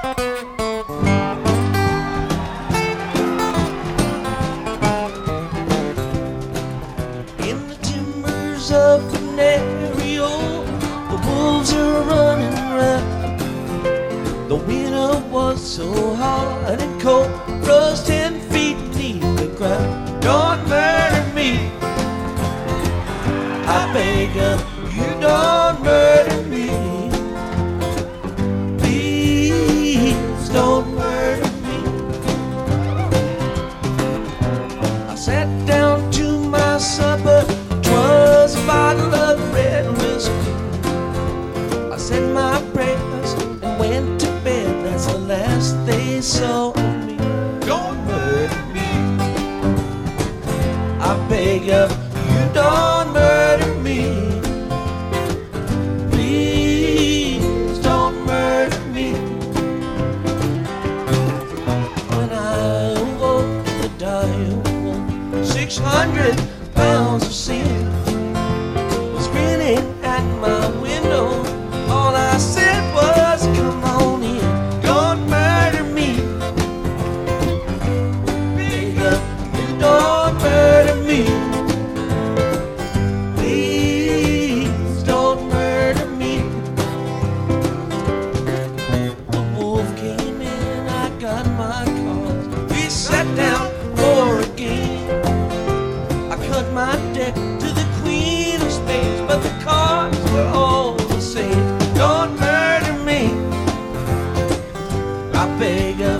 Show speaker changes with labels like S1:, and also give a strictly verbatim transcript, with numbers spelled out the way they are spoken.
S1: In the timbers of Venerio, the wolves are running round. The winter was so hard and cold, rose ten feet beneath the ground. Don't murder me, I beg of you, don't murder me. Please don't murder me. I sat down to my supper, 'twas a bottle of red whiskey. I said my prayers and went to bed, that's the last they saw of me. Don't murder me, I beg of you, don't murder me. Please don't murder me. When I awoke, the die awoke, six hundred pounds of sin was grinning at my window. All I said was, come on in, don't murder me. Beg of you, don't murder me. Please don't murder me. The wolf came in, I got my cards. We sat down for a game. I cut my deck to the queen of spades, but the cards were all the same. Don't murder me, I beg of